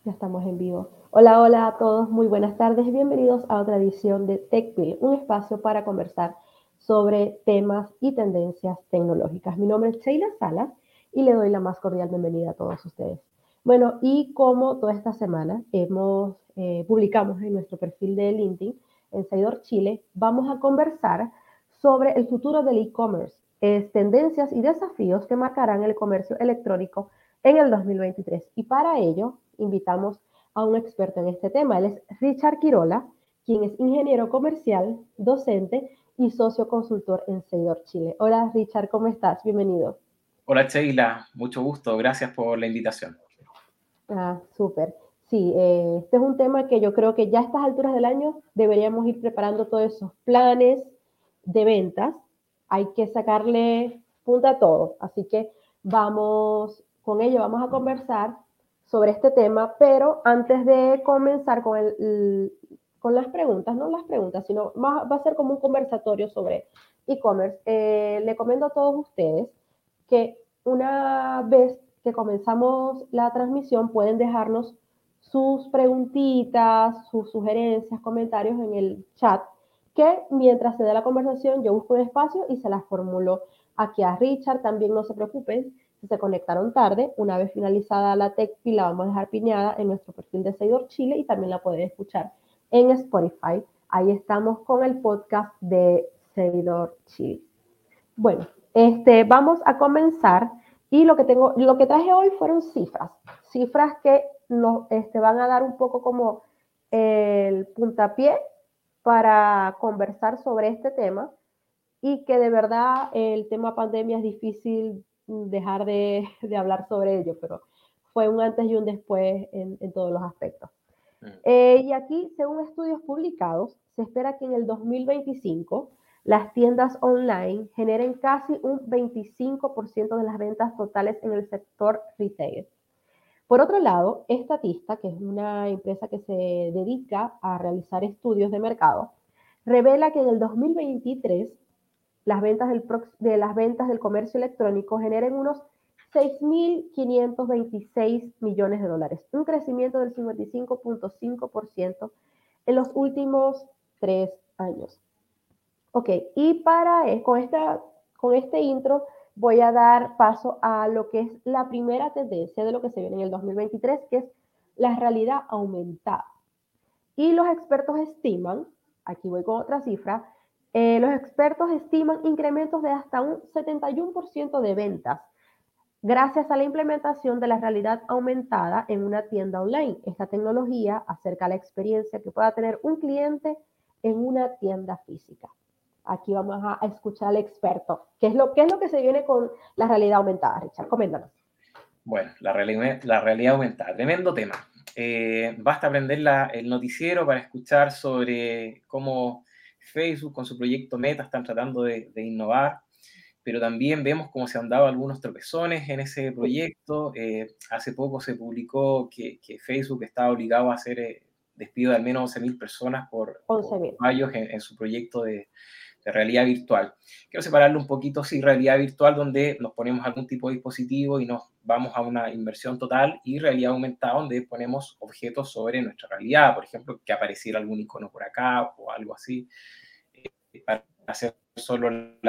Ya estamos en vivo. Hola, hola a todos, muy buenas tardes. Bienvenidos a otra edición de TechPil, un espacio para conversar sobre temas y tendencias tecnológicas. Mi nombre es Sheila Salas y le doy la más cordial bienvenida a todos ustedes. Bueno, y como toda esta semana publicamos en nuestro perfil de LinkedIn, en Seidor Chile, vamos a conversar sobre el futuro del e-commerce, tendencias y desafíos que marcarán el comercio electrónico en el 2023. Y para ello invitamos a un experto en este tema. Él es Richard Quirola, quien es ingeniero comercial, docente y socio consultor en Seidor Chile. Hola Richard, ¿cómo estás? Bienvenido. Hola Sheila, mucho gusto, gracias por la invitación. Súper. Sí, este es un tema que yo creo que ya a estas alturas del año deberíamos ir preparando todos esos planes de ventas. Hay que sacarle punta a todo. Así que vamos con ello, vamos a conversar sobre este tema, pero antes de comenzar con las preguntas, no las preguntas, sino va a ser como un conversatorio sobre e-commerce, le comento a todos ustedes que una vez que comenzamos la transmisión pueden dejarnos sus preguntitas, sus sugerencias, comentarios en el chat, que mientras se dé la conversación yo busco un espacio y se las formulo aquí a Richard. También no se preocupen si se conectaron tarde, una vez finalizada la TechPil la vamos a dejar piñada en nuestro perfil de Seidor Chile y también la pueden escuchar en Spotify. Ahí estamos con el podcast de Seidor Chile. Bueno, vamos a comenzar y lo que traje hoy fueron cifras que nos van a dar un poco como el puntapié para conversar sobre este tema y que de verdad el tema pandemia es difícil dejar de hablar sobre ello, pero fue un antes y un después en todos los aspectos. Y aquí, según estudios publicados, se espera que en el 2025 las tiendas online generen casi un 25% de las ventas totales en el sector retail. Por otro lado, Statista, que es una empresa que se dedica a realizar estudios de mercado, revela que en el 2023 las ventas del comercio electrónico generen unos 6.526 millones de dólares, un crecimiento del 55.5% en los últimos 3 años. Ok, y con este intro voy a dar paso a lo que es la primera tendencia de lo que se viene en el 2023, que es la realidad aumentada. Y los expertos estiman, aquí voy con otra cifra, los expertos estiman incrementos de hasta un 71% de ventas gracias a la implementación de la realidad aumentada en una tienda online. Esta tecnología acerca la experiencia que pueda tener un cliente en una tienda física. Aquí vamos a escuchar al experto. ¿Qué es lo que se viene con la realidad aumentada, Richard? Coméntanos. Bueno, la realidad aumentada, tremendo tema. Basta prender el noticiero para escuchar sobre cómo Facebook con su proyecto Meta están tratando de innovar, pero también vemos cómo se han dado algunos tropezones en ese proyecto. Hace poco se publicó que Facebook estaba obligado a hacer despido de al menos 11.000 personas por 11.000. fallos en su proyecto de realidad virtual. Quiero separarlo un poquito, sí, realidad virtual, donde nos ponemos algún tipo de dispositivo y nos vamos a una inversión total, y realidad aumentada, donde ponemos objetos sobre nuestra realidad, por ejemplo, que apareciera algún icono por acá o algo así, para hacer solo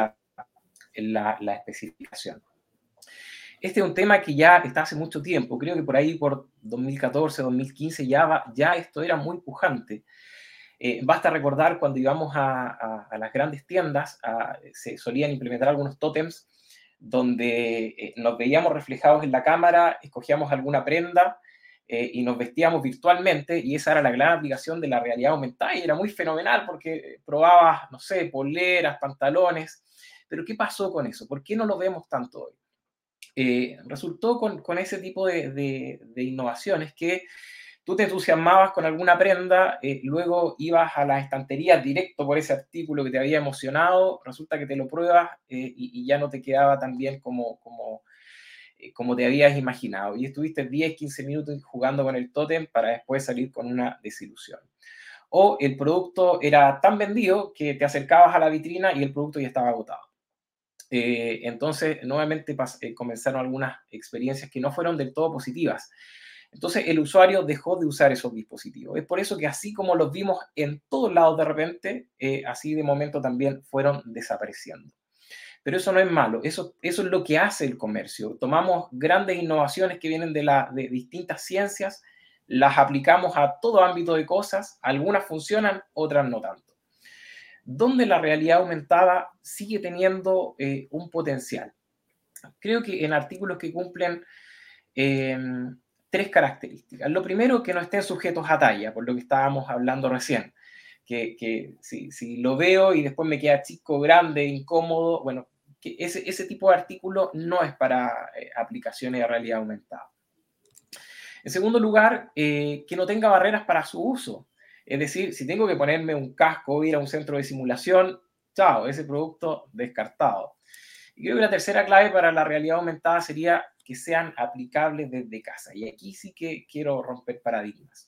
la especificación. Este es un tema que ya está hace mucho tiempo, creo que por ahí por 2014, 2015 ya esto era muy pujante. Basta recordar cuando íbamos a las grandes tiendas, se solían implementar algunos tótems donde nos veíamos reflejados en la cámara, escogíamos alguna prenda y nos vestíamos virtualmente, y esa era la gran aplicación de la realidad aumentada y era muy fenomenal porque probabas, no sé, poleras, pantalones. Pero ¿qué pasó con eso? ¿Por qué no lo vemos tanto hoy? Resultó con ese tipo de innovaciones que tú te entusiasmabas con alguna prenda, luego ibas a la estantería directo por ese artículo que te había emocionado, resulta que te lo pruebas y ya no te quedaba tan bien como te habías imaginado. Y estuviste 10, 15 minutos jugando con el tótem para después salir con una desilusión. O el producto era tan vendido que te acercabas a la vitrina y el producto ya estaba agotado. Entonces, nuevamente comenzaron algunas experiencias que no fueron del todo positivas. Entonces el usuario dejó de usar esos dispositivos. Es por eso que así como los vimos en todos lados de repente, así de momento también fueron desapareciendo. Pero eso no es malo, eso es lo que hace el comercio. Tomamos grandes innovaciones que vienen de distintas ciencias, las aplicamos a todo ámbito de cosas, algunas funcionan, otras no tanto. Donde la realidad aumentada sigue teniendo un potencial. Creo que en artículos que cumplen eh, tres características. Lo primero, que no estén sujetos a talla, por lo que estábamos hablando recién. Que si lo veo y después me queda chico, grande, incómodo, bueno, que ese tipo de artículo no es para aplicaciones de realidad aumentada. En segundo lugar, que no tenga barreras para su uso. Es decir, si tengo que ponerme un casco o ir a un centro de simulación, chao, ese producto descartado. Y creo que la tercera clave para la realidad aumentada sería que sean aplicables desde casa. Y aquí sí que quiero romper paradigmas.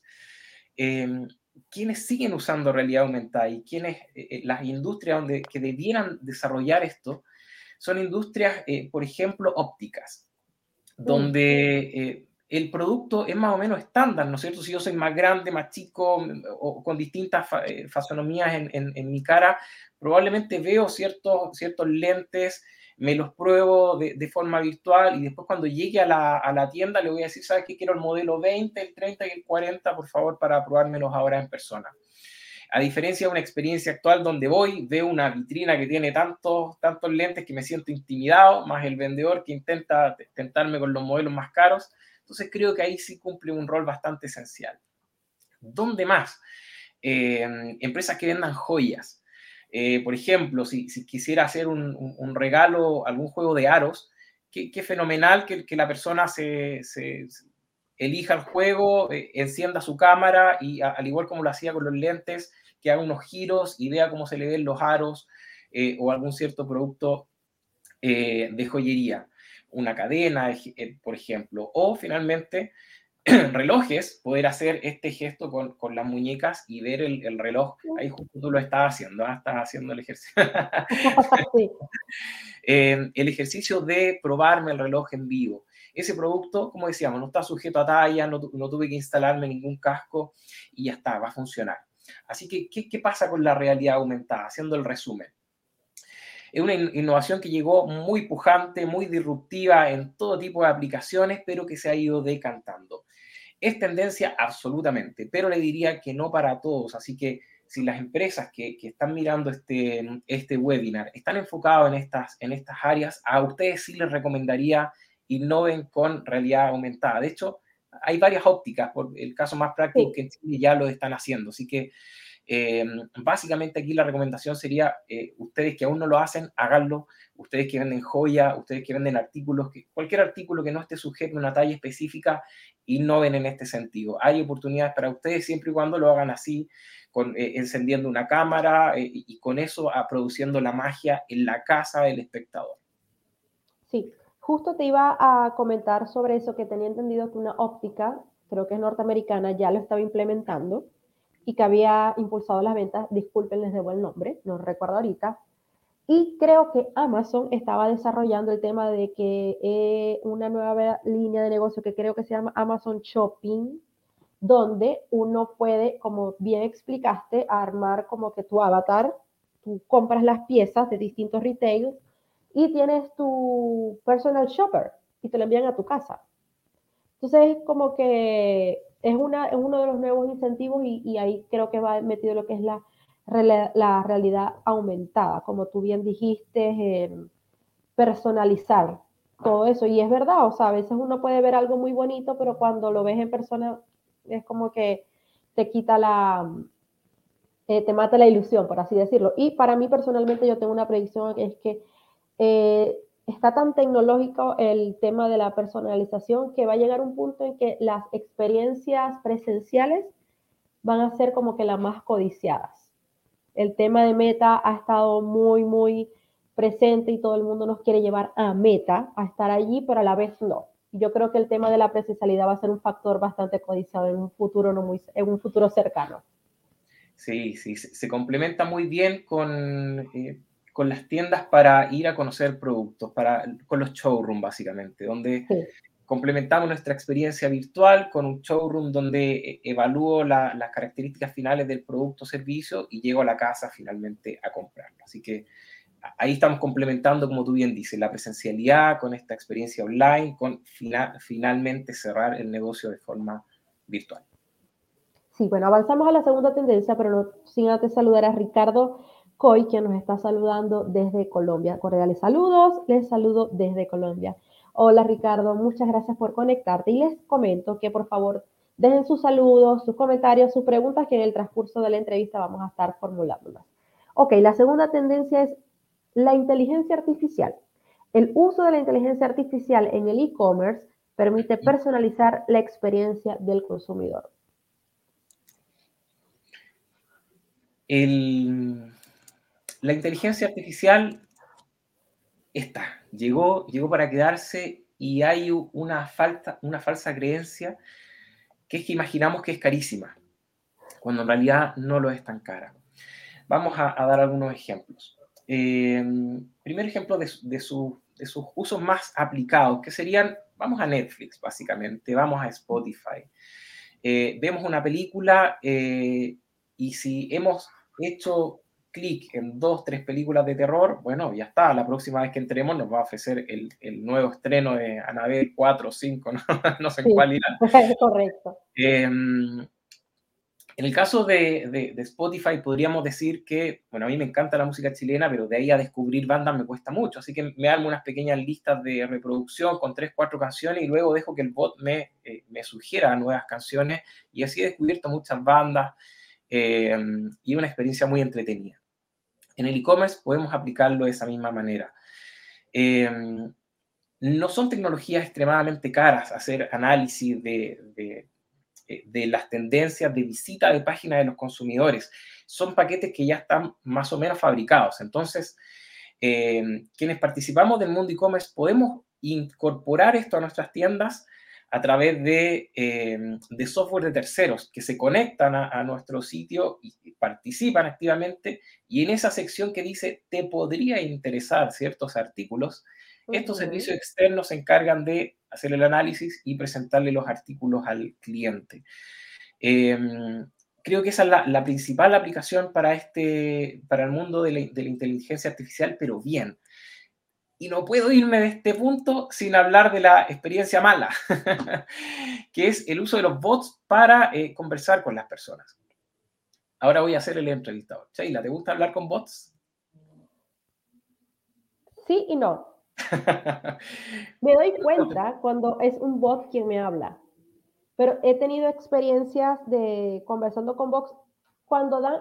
Quienes siguen usando realidad aumentada y quienes, las industrias que debieran desarrollar esto, son industrias, por ejemplo, ópticas, donde el producto es más o menos estándar, ¿no es cierto? Si yo soy más grande, más chico, o con distintas fisonomías en mi cara, probablemente veo ciertos lentes, me los pruebo de forma virtual y después cuando llegue a la tienda le voy a decir, ¿sabes qué? Quiero el modelo 20, el 30 y el 40, por favor, para probármelos ahora en persona. A diferencia de una experiencia actual donde voy, veo una vitrina que tiene tantos lentes que me siento intimidado, más el vendedor que intenta tentarme con los modelos más caros. Entonces creo que ahí sí cumple un rol bastante esencial. ¿Dónde más? Empresas que vendan joyas. Por ejemplo, si quisiera hacer un regalo, algún juego de aros, qué fenomenal que la persona elija el juego, encienda su cámara y al igual como lo hacía con los lentes, que haga unos giros y vea cómo se le ven los aros o algún cierto producto de joyería. Una cadena, por ejemplo. O finalmente relojes, poder hacer este gesto con las muñecas y ver el reloj. Ahí justo tú lo estabas haciendo, estás haciendo el ejercicio. Sí. El ejercicio de probarme el reloj en vivo. Ese producto, como decíamos, no está sujeto a talla, no tuve que instalarme ningún casco y ya está, va a funcionar. Así que, ¿qué pasa con la realidad aumentada? Haciendo el resumen. Es una innovación que llegó muy pujante, muy disruptiva en todo tipo de aplicaciones, pero que se ha ido decantando. Es tendencia absolutamente, pero le diría que no para todos. Así que si las empresas que están mirando este webinar están enfocados en estas áreas, a ustedes sí les recomendaría innoven con realidad aumentada. De hecho, hay varias ópticas, por el caso más práctico Sí. que en Chile ya lo están haciendo. Así que básicamente aquí la recomendación sería, ustedes que aún no lo hacen, háganlo. Ustedes que venden joya, ustedes que venden artículos, cualquier artículo que no esté sujeto a una talla específica, innoven en este sentido. Hay oportunidades para ustedes siempre y cuando lo hagan así, encendiendo una cámara y con eso produciendo la magia en la casa del espectador. Sí, justo te iba a comentar sobre eso, que tenía entendido que una óptica, creo que es norteamericana, ya lo estaba implementando y que había impulsado las ventas. Disculpen, les debo el nombre, no recuerdo ahorita. Y creo que Amazon estaba desarrollando el tema de que una nueva línea de negocio que creo que se llama Amazon Shopping, donde uno puede, como bien explicaste, armar como que tu avatar, tú compras las piezas de distintos retails y tienes tu personal shopper y te lo envían a tu casa. Entonces, como que es uno de los nuevos incentivos y ahí creo que va metido lo que es la realidad aumentada, como tú bien dijiste, personalizar todo eso. Y es verdad, o sea, a veces uno puede ver algo muy bonito, pero cuando lo ves en persona es como que te quita te mata la ilusión, por así decirlo. Y para mí personalmente yo tengo una predicción que es que está tan tecnológico el tema de la personalización que va a llegar un punto en que las experiencias presenciales van a ser como que las más codiciadas. El tema de Meta ha estado muy, muy presente y todo el mundo nos quiere llevar a Meta, a estar allí, pero a la vez no. Yo creo que el tema de la presencialidad va a ser un factor bastante codiciado en un futuro, en un futuro cercano. Sí, se complementa muy bien con las tiendas para ir a conocer productos, con los showrooms básicamente, donde Sí. complementamos nuestra experiencia virtual con un showroom donde evalúo las características finales del producto o servicio y llego a la casa finalmente a comprarlo. Así que ahí estamos complementando, como tú bien dices, la presencialidad con esta experiencia online, con finalmente cerrar el negocio de forma virtual. Sí, bueno, avanzamos a la segunda tendencia, pero no sin antes saludar a Ricardo Coy, quien nos está saludando desde Colombia. Cordiales saludos, les saludo desde Colombia. Hola Ricardo, muchas gracias por conectarte y les comento que por favor dejen sus saludos, sus comentarios, sus preguntas que en el transcurso de la entrevista vamos a estar formulándolas. Ok, la segunda tendencia es la inteligencia artificial. El uso de la inteligencia artificial en el e-commerce permite personalizar la experiencia del consumidor. La inteligencia artificial llegó para quedarse y hay una falsa creencia que es que imaginamos que es carísima, cuando en realidad no lo es tan cara. Vamos a dar algunos ejemplos. Primer ejemplo de sus usos más aplicados, que serían, vamos a Netflix básicamente, vamos a Spotify. Vemos una película y si hemos hecho clic en 2, 3 películas de terror, bueno, ya está, la próxima vez que entremos nos va a ofrecer el nuevo estreno de Annabelle 4 o 5, no, no sé en Sí, cuál irán. correcto. En el caso de Spotify podríamos decir que, bueno, a mí me encanta la música chilena, pero de ahí a descubrir bandas me cuesta mucho, así que me armo unas pequeñas listas de reproducción con 3, 4 canciones y luego dejo que el bot me sugiera nuevas canciones y así he descubierto muchas bandas y una experiencia muy entretenida. En el e-commerce podemos aplicarlo de esa misma manera. No son tecnologías extremadamente caras hacer análisis de las tendencias de visita de páginas de los consumidores. Son paquetes que ya están más o menos fabricados. Entonces, quienes participamos del mundo e-commerce podemos incorporar esto a nuestras tiendas a través de software de terceros que se conectan a nuestro sitio y participan activamente. Y en esa sección que dice, te podría interesar ciertos artículos, estos servicios externos se encargan de hacer el análisis y presentarle los artículos al cliente. Creo que esa es la principal aplicación para el mundo de la inteligencia artificial, pero bien. Y no puedo irme de este punto sin hablar de la experiencia mala, que es el uso de los bots para conversar con las personas. Ahora voy a hacer el entrevistador. Sheila, ¿te gusta hablar con bots? Sí y no. Me doy cuenta cuando es un bot quien me habla, pero he tenido experiencias de conversando con bots cuando dan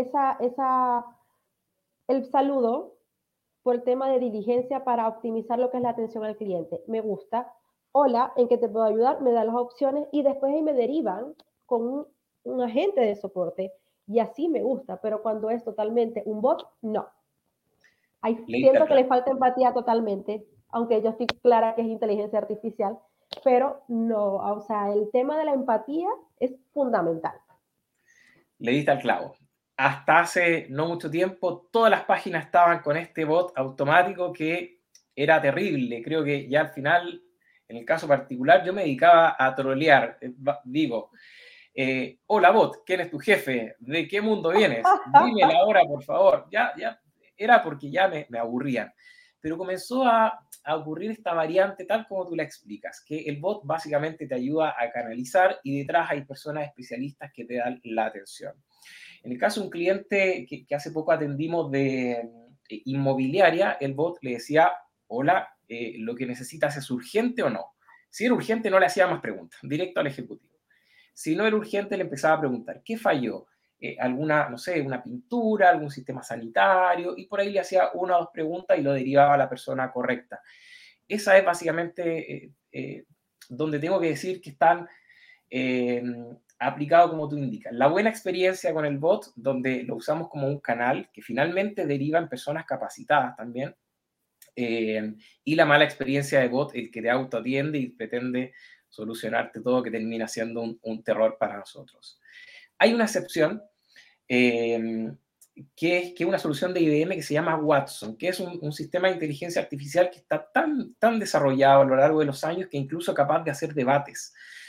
el saludo por el tema de diligencia para optimizar lo que es la atención al cliente. Me gusta. Hola, ¿en qué te puedo ayudar? Me dan las opciones y después ahí me derivan con un agente de soporte y así me gusta, pero cuando es totalmente un bot, no. Ahí siento que le falta empatía totalmente, aunque yo estoy clara que es inteligencia artificial, pero no, o sea, el tema de la empatía es fundamental. Le diste al clavo. Hasta hace no mucho tiempo, todas las páginas estaban con este bot automático que era terrible. Creo que ya al final, en el caso particular, yo me dedicaba a trolear. Digo, hola bot, ¿quién es tu jefe? ¿De qué mundo vienes? Dime la hora, por favor. Ya, era porque ya me aburrían. Pero comenzó a ocurrir esta variante tal como tú la explicas, que el bot básicamente te ayuda a canalizar y detrás hay personas especialistas que te dan la atención. En el caso de un cliente que hace poco atendimos de inmobiliaria, el bot le decía, hola, ¿lo que necesitas es urgente o no? Si era urgente no le hacía más preguntas, directo al ejecutivo. Si no era urgente le empezaba a preguntar, ¿qué falló? Alguna, no sé, una pintura, algún sistema sanitario, y por ahí le hacía una o dos preguntas y lo derivaba a la persona correcta. Esa es básicamente donde tengo que decir que están aplicados como tú indicas. La buena experiencia con el bot, donde lo usamos como un canal que finalmente deriva en personas capacitadas también, y la mala experiencia de bot, el que te autoatiende y pretende solucionarte todo, que termina siendo un terror para nosotros. Hay una excepción, eh, que es una solución de IBM que se llama Watson, que es un sistema de inteligencia artificial que está tan desarrollado a lo largo de los años que incluso es capaz de hacer debates.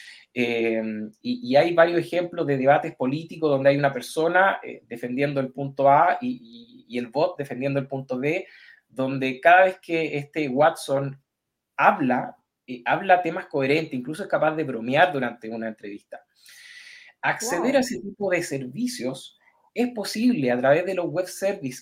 Y hay varios ejemplos de debates políticos donde hay una persona defendiendo el punto A y el bot defendiendo el punto B, donde cada vez que este Watson habla temas coherentes, incluso es capaz de bromear durante una entrevista. Acceder a Wow. ese tipo de servicios es posible a través de los web services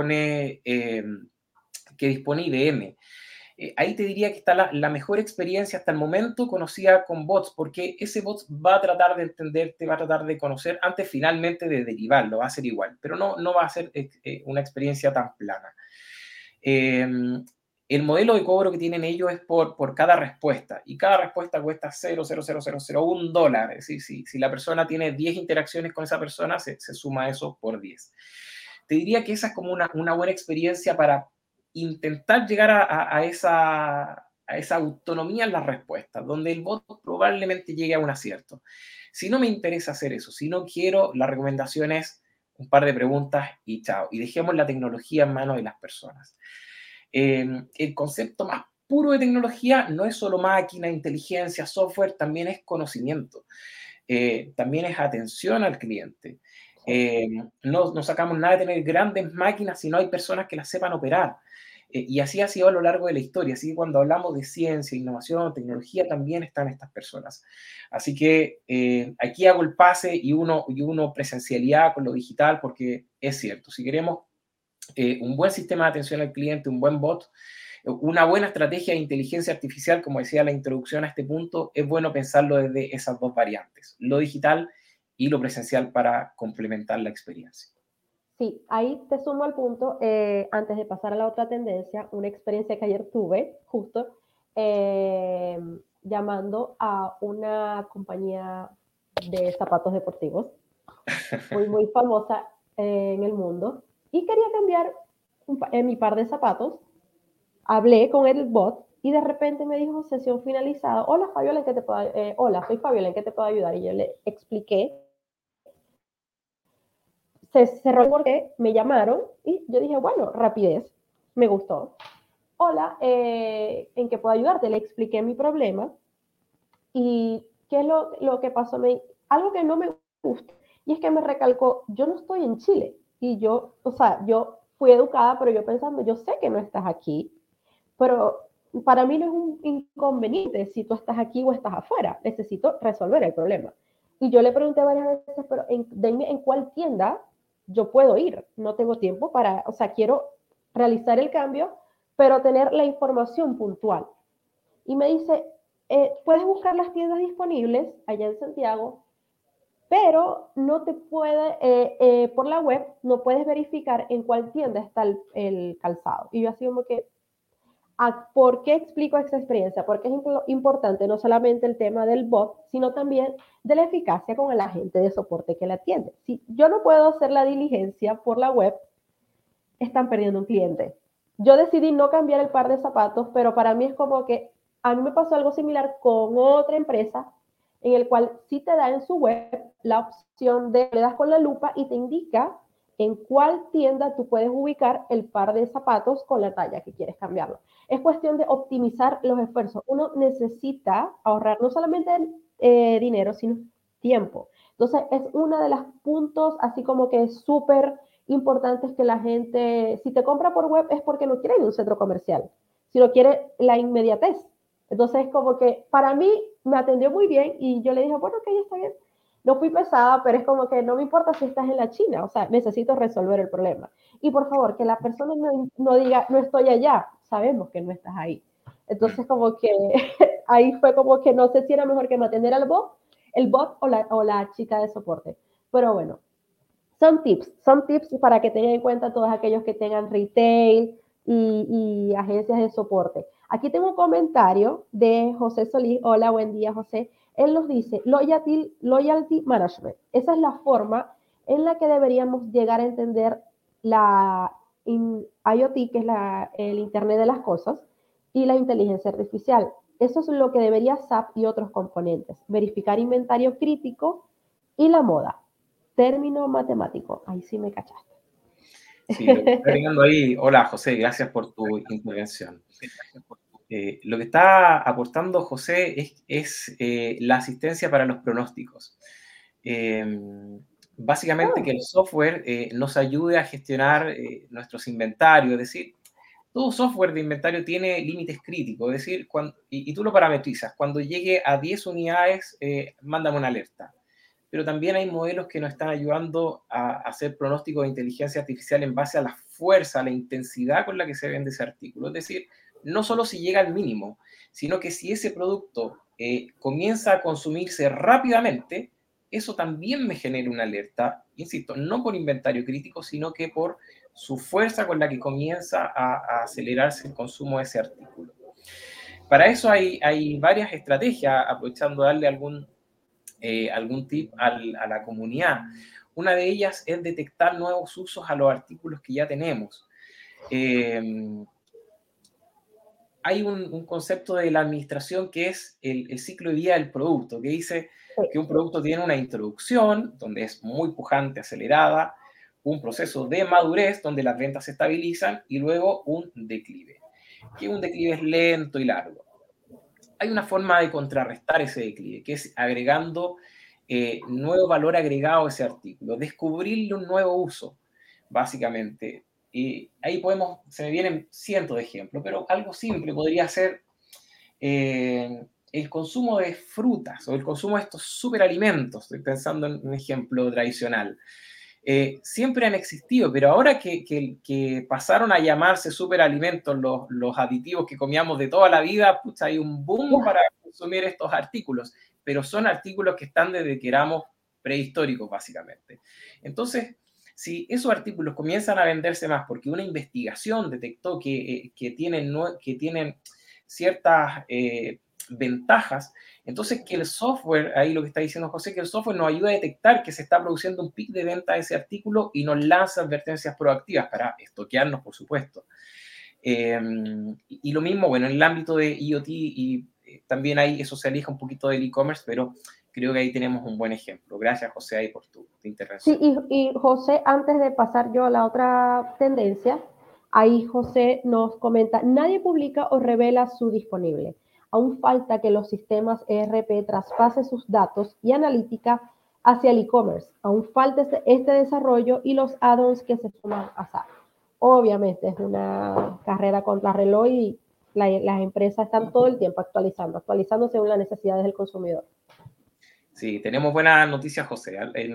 que dispone IBM. Ahí te diría que está la mejor experiencia hasta el momento conocida con bots, porque ese bot va a tratar de entenderte, va a tratar de conocer antes finalmente de derivarlo, va a ser igual, pero no va a ser una experiencia tan plana. Eh, el modelo de cobro que tienen ellos es por cada respuesta, y cada respuesta cuesta 0,00001 dólar. Es decir, si la persona tiene 10 interacciones con esa persona, se suma eso por 10. Te diría que esa es como una buena experiencia para intentar llegar a esa autonomía en las respuestas, donde el bot probablemente llegue a un acierto. Si no me interesa hacer eso, si no quiero, la recomendación es un par de preguntas y chao. Y dejemos la tecnología en manos de las personas. El concepto más puro de tecnología no es solo máquina, inteligencia, software, también es conocimiento, también es atención al cliente. No sacamos nada de tener grandes máquinas si no hay personas que las sepan operar. Y así ha sido a lo largo de la historia. Así que cuando hablamos de ciencia, innovación, tecnología, también están estas personas. Así que aquí hago el pase y uno presencialidad con lo digital, porque es cierto, si queremos un buen sistema de atención al cliente, un buen bot, una buena estrategia de inteligencia artificial, como decía la introducción a este punto, es bueno pensarlo desde esas dos variantes, lo digital y lo presencial para complementar la experiencia. Sí, ahí te sumo al punto, antes de pasar a la otra tendencia, una experiencia que ayer tuve, justo, eh, llamando a una compañía de zapatos deportivos, muy famosa en el mundo, y quería cambiar mi par de zapatos. Hablé con el bot y de repente me dijo, sesión finalizada, hola Fabiola, ¿en qué te puedo, hola, soy Fabiola, ¿en qué te puedo ayudar? Y yo le expliqué, se cerró el porqué, me llamaron y yo dije, bueno, rapidez, me gustó. Hola, ¿en qué puedo ayudarte? Le expliqué mi problema y qué es lo que pasó. Algo que no me gusta y es que me recalcó, yo no estoy en Chile y yo, o sea, yo fui educada, pero yo pensando, yo sé que no estás aquí, pero para mí no es un inconveniente si tú estás aquí o estás afuera, necesito resolver el problema. Y yo le pregunté varias veces, pero denme en cuál tienda yo puedo ir, no tengo tiempo para, o sea, quiero realizar el cambio, pero tener la información puntual. Y me dice, puedes buscar las tiendas disponibles allá en Santiago, pero no te puede, por la web, no puedes verificar en cuál tienda está el calzado. Y yo así como que, ¿por qué explico esta experiencia? Porque es importante no solamente el tema del bot, sino también de la eficacia con el agente de soporte que la atiende. Si yo no puedo hacer la diligencia por la web, están perdiendo un cliente. Yo decidí no cambiar el par de zapatos, pero para mí es como que a mí me pasó algo similar con otra empresa en el cual sí te da en su web la opción de, le das con la lupa y te indica en cuál tienda tú puedes ubicar el par de zapatos con la talla que quieres cambiarlo. Es cuestión de optimizar los esfuerzos. Uno necesita ahorrar no solamente dinero, sino tiempo. Entonces, es uno de los puntos así como que súper importantes que la gente, si te compra por web es porque no quiere ir a un centro comercial, sino quiere la inmediatez. Entonces, como que para mí me atendió muy bien y yo le dije, bueno, ok, está bien. No fui pesada, pero es como que no me importa si estás en la China, o sea, necesito resolver el problema. Y por favor, que la persona no diga, no estoy allá, sabemos que no estás ahí. Entonces, como que ahí fue como que no sé si era mejor que me atendiera el bot o la chica de soporte. Pero bueno, son tips para que tengan en cuenta todos aquellos que tengan retail y agencias de soporte. Aquí tengo un comentario de José Solís. Hola, buen día, José. Él nos dice, loyalty management. Esa es la forma en la que deberíamos llegar a entender la IoT, que es el Internet de las Cosas, y la inteligencia artificial. Eso es lo que debería SAP y otros componentes. Verificar inventario crítico y la moda. Término matemático. Ahí sí me cachaste. Sí, lo que está agregando ahí, hola José, gracias por tu intervención. Lo que está aportando José es la asistencia para los pronósticos. Eh, Básicamente que el software nos ayude a gestionar nuestros inventarios, es decir, todo software de inventario tiene límites críticos, es decir, y tú lo parametrizas. Cuando llegue a 10 unidades, mándame una alerta. Pero también hay modelos que nos están ayudando a hacer pronósticos de inteligencia artificial en base a la fuerza, a la intensidad con la que se vende ese artículo. Es decir, no solo si llega al mínimo, sino que si ese producto comienza a consumirse rápidamente, eso también me genera una alerta, insisto, no por inventario crítico, sino que por su fuerza con la que comienza a acelerarse el consumo de ese artículo. Para eso hay varias estrategias, aprovechando darle algún tip a la comunidad. Una de ellas es detectar nuevos usos a los artículos que ya tenemos. Hay un concepto de la administración que es el ciclo de vida del producto, que dice que un producto tiene una introducción, donde es muy pujante, acelerada, un proceso de madurez, donde las ventas se estabilizan, y luego un declive, que un declive es lento y largo. Hay una forma de contrarrestar ese declive, que es agregando nuevo valor agregado a ese artículo, descubrirle un nuevo uso, básicamente. Y ahí se me vienen cientos de ejemplos, pero algo simple podría ser el consumo de frutas o el consumo de estos superalimentos. Estoy pensando en un ejemplo tradicional. Siempre han existido, pero ahora que pasaron a llamarse superalimentos los aditivos que comíamos de toda la vida, pucha, hay un boom para consumir estos artículos, pero son artículos que están desde que éramos prehistóricos, básicamente. Entonces, si esos artículos comienzan a venderse más porque una investigación detectó que tienen ciertas ventajas, entonces que el software, ahí lo que está diciendo José, que el software nos ayuda a detectar que se está produciendo un pic de venta de ese artículo y nos lanza advertencias proactivas para estoquearnos, por supuesto. Y lo mismo, bueno, en el ámbito de IoT y también ahí eso se aleja un poquito del e-commerce, pero creo que ahí tenemos un buen ejemplo. Gracias, José, ahí por tu Sí, intervención. y José, antes de pasar yo a la otra tendencia, ahí José nos comenta, nadie publica o revela su disponible. Aún falta que los sistemas ERP traspasen sus datos y analítica hacia el e-commerce. Aún falta este desarrollo y los add-ons que se suman a SAP. Obviamente es una carrera contra reloj y las empresas están todo el tiempo actualizando según las necesidades del consumidor. Sí, tenemos buenas noticias, José.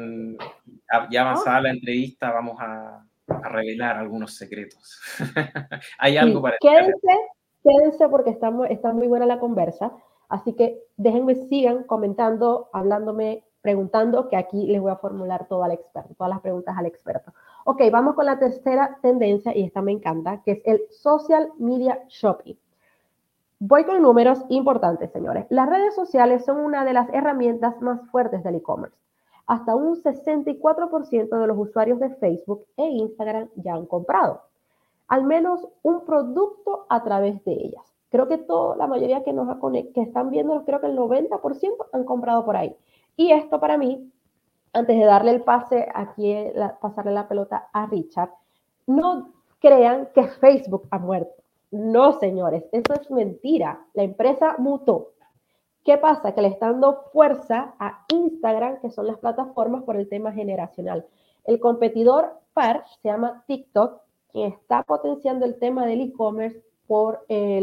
Ya avanzada Ah, la entrevista, vamos a revelar algunos secretos. Hay algo sí, para entregar. quédense porque está muy buena la conversa. Así que déjenme, sigan comentando, hablándome, preguntando, que aquí les voy a formular todo al experto, todas las preguntas al experto. Ok, vamos con la tercera tendencia, y esta me encanta, que es el social media shopping. Voy con números importantes, señores. Las redes sociales son una de las herramientas más fuertes del e-commerce. Hasta un 64% de los usuarios de Facebook e Instagram ya han comprado al menos un producto a través de ellas. Creo que la mayoría que están viendo, creo que el 90% han comprado por ahí. Y esto para mí, antes de darle el pase aquí, pasarle la pelota a Richard, no crean que Facebook ha muerto. No, señores, eso es mentira. La empresa mutó. ¿Qué pasa? Que le están dando fuerza a Instagram, que son las plataformas por el tema generacional. El competidor par se llama TikTok, quien está potenciando el tema del e-commerce por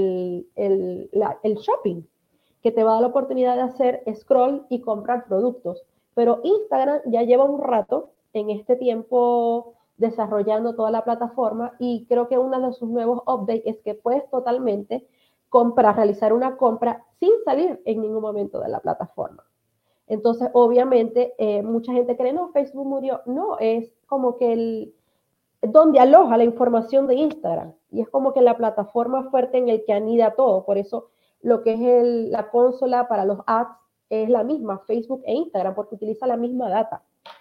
el shopping, que te va a dar la oportunidad de hacer scroll y comprar productos. Pero Instagram ya lleva un rato en este tiempo desarrollando toda la plataforma y creo que uno de sus nuevos updates es que puedes totalmente realizar una compra sin salir en ningún momento de la plataforma. Entonces, obviamente, mucha gente cree, no, Facebook murió. No, es como que donde aloja la información de Instagram. Y es como que la plataforma fuerte en el que anida todo. Por eso lo que es la consola para los ads es la misma, Facebook e Instagram, porque utiliza la misma data.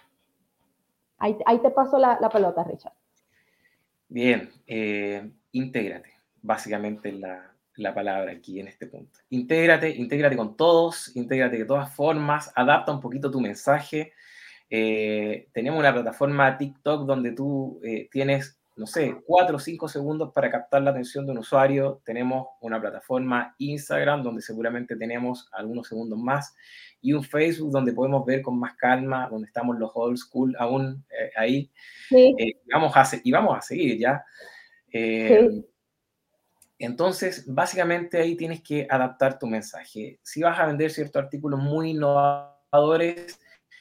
Ahí te paso la pelota, Richard. Bien, intégrate, básicamente la palabra aquí en este punto. Intégrate con todos, intégrate de todas formas, adapta un poquito tu mensaje. Tenemos una plataforma TikTok donde tú tienes no sé, 4 o 5 segundos para captar la atención de un usuario. Tenemos una plataforma Instagram donde seguramente tenemos algunos segundos más y un Facebook donde podemos ver con más calma, donde estamos los old school aún ahí. Sí, Y vamos a seguir ya. sí, Entonces, básicamente ahí tienes que adaptar tu mensaje. Si vas a vender ciertos artículos muy innovadores,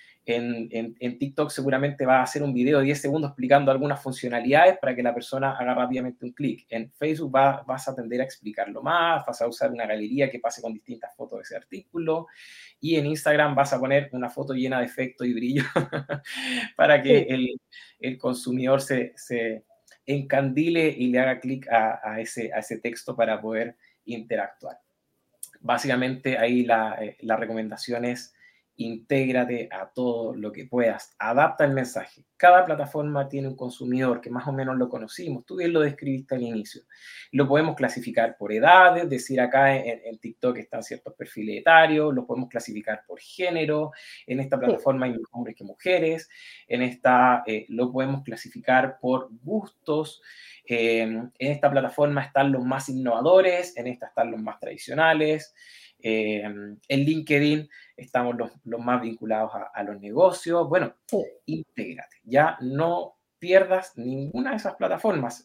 en TikTok seguramente va a hacer un video de 10 segundos explicando algunas funcionalidades para que la persona haga rápidamente un clic. En Facebook vas a tender a explicarlo más, vas a usar una galería que pase con distintas fotos de ese artículo y en Instagram vas a poner una foto llena de efecto y brillo para que sí. el consumidor se encandile y le haga clic a ese texto para poder interactuar. Básicamente ahí la recomendación es intégrate a todo lo que puedas, adapta el mensaje. Cada plataforma tiene un consumidor que más o menos lo conocimos, tú bien lo describiste al inicio. Lo podemos clasificar por edades, decir acá en TikTok están ciertos perfiles etarios, lo podemos clasificar por género, en esta Sí, plataforma hay más hombres que mujeres, en esta lo podemos clasificar por gustos, en esta plataforma están los más innovadores, en esta están los más tradicionales. En LinkedIn estamos los más vinculados a los negocios. Bueno, sí. intégrate. Ya no pierdas ninguna de esas plataformas.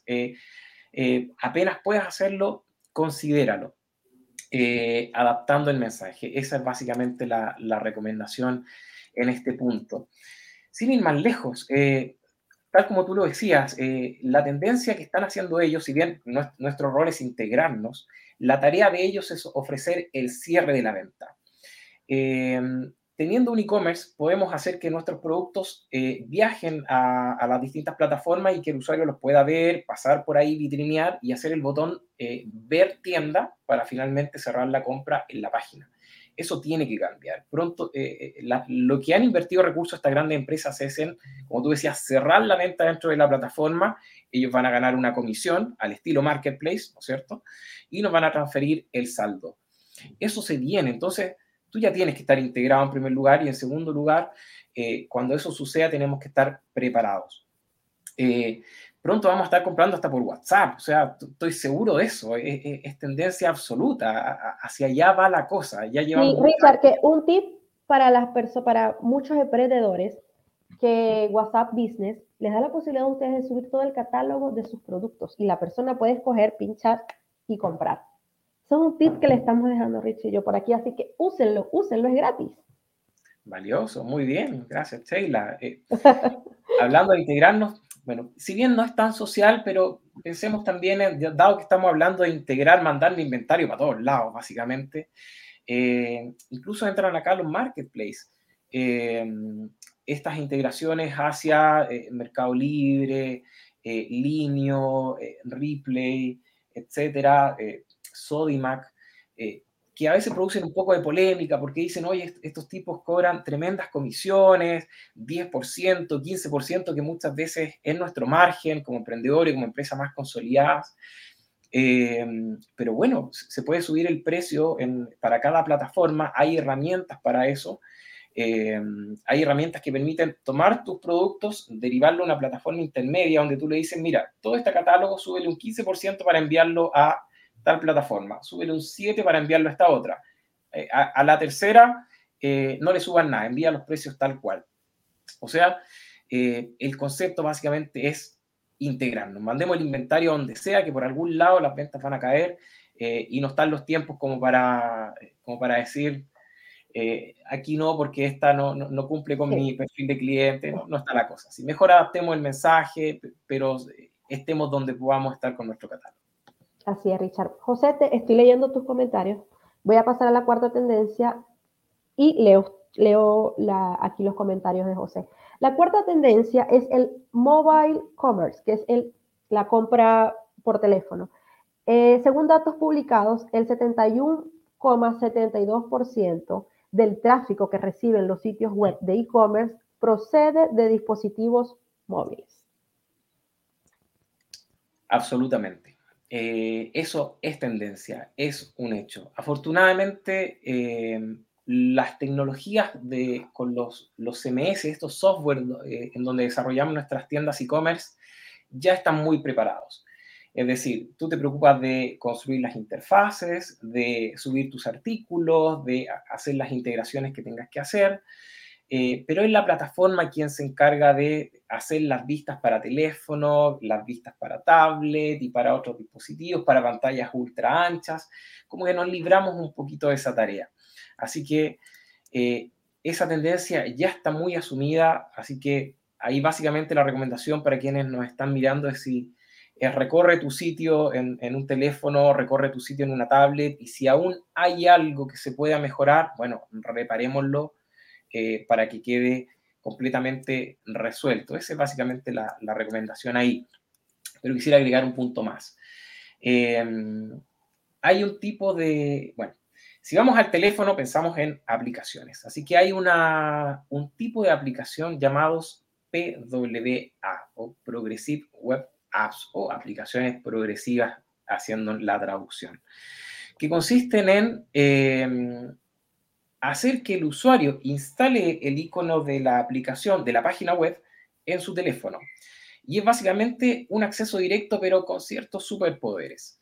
Apenas puedas hacerlo, considéralo. Adaptando el mensaje. Esa es básicamente la recomendación en este punto. Sin ir más lejos, tal como tú lo decías, la tendencia que están haciendo ellos, si bien nuestro rol es integrarnos, la tarea de ellos es ofrecer el cierre de la venta. Eh, Teniendo un e-commerce, podemos hacer que nuestros productos viajen a las distintas plataformas y que el usuario los pueda ver, pasar por ahí, vitrinear y hacer el botón ver tienda para finalmente cerrar la compra en la página. Eso tiene que cambiar. Pronto, lo que han invertido recursos estas grandes empresas es en, como tú decías, cerrar la venta dentro de la plataforma. Ellos van a ganar una comisión al estilo marketplace, ¿no es cierto? Y nos van a transferir el saldo. Eso se viene. Entonces, tú ya tienes que estar integrado en primer lugar y en segundo lugar, cuando eso suceda, tenemos que estar preparados. Eh, Pronto vamos a estar comprando hasta por WhatsApp, o sea, estoy seguro de eso, es tendencia absoluta, hacia allá va la cosa, ya Sí, llevamos un Richard, año. que un tip para las personas, para muchos emprendedores, que WhatsApp Business les da la posibilidad a ustedes de subir todo el catálogo de sus productos y la persona puede escoger, pinchar y comprar. Eso es un tip que le estamos dejando Richie y yo por aquí, así que úsenlo, úsenlo, es gratis. Valioso, muy bien, gracias Sheila. Hablando de integrarnos, bueno, si bien no es tan social, pero pensemos también, dado que estamos hablando de integrar, mandar el inventario para todos lados, básicamente, incluso entran acá los marketplaces. Eh, Estas integraciones hacia Mercado Libre, Linio, Ripley, etcétera, Sodimac, que a veces producen un poco de polémica porque dicen, oye, estos tipos cobran tremendas comisiones, 10%, 15%, que muchas veces es nuestro margen como emprendedores, como empresas más consolidadas. Pero bueno, se puede subir el precio para cada plataforma, hay herramientas para eso. Hay herramientas que permiten tomar tus productos, derivarlo a una plataforma intermedia donde tú le dices, mira, todo este catálogo, súbele un 15% para enviarlo a tal plataforma, súbele un 7% para enviarlo a esta otra. A la tercera, no le suban nada, envía los precios tal cual. O sea, el concepto básicamente es integrarnos. Mandemos el inventario donde sea, que por algún lado las ventas van a caer y no están los tiempos como para decir, aquí no, porque esta no cumple con Sí, mi perfil de cliente, no está la cosa. Si mejor adaptemos el mensaje, pero estemos donde podamos estar con nuestro catálogo. así es, Richard. José, te estoy leyendo tus comentarios. Voy a pasar a la cuarta tendencia y leo aquí los comentarios de José. La cuarta tendencia es el mobile commerce, que es la compra por teléfono. Según datos publicados, el 71,72% del tráfico que reciben los sitios web de e-commerce procede de dispositivos móviles. Absolutamente. Eso es tendencia, es un hecho. Afortunadamente, las tecnologías con los CMS, estos software en donde desarrollamos nuestras tiendas e-commerce, ya están muy preparados. Es decir, tú te preocupas de construir las interfaces, de subir tus artículos, de hacer las integraciones que tengas que hacer, pero es la plataforma quien se encarga de hacer las vistas para teléfono, las vistas para tablet y para otros dispositivos, para pantallas ultra anchas, como que nos libramos un poquito de esa tarea. Así que esa tendencia ya está muy asumida, así que ahí básicamente la recomendación para quienes nos están mirando es si recorre tu sitio en un teléfono, recorre tu sitio en una tablet, y si aún hay algo que se pueda mejorar, bueno, reparémoslo para que quede completamente resuelto. Esa es básicamente la recomendación ahí. Pero quisiera agregar un punto más. Hay un tipo de, bueno, si vamos al teléfono pensamos en aplicaciones. Así que hay un tipo de aplicación llamados PWA o Progressive Web Apps o aplicaciones progresivas haciendo la traducción, que consisten en hacer que el usuario instale el icono de la aplicación, de la página web, en su teléfono. Y es básicamente un acceso directo, pero con ciertos superpoderes.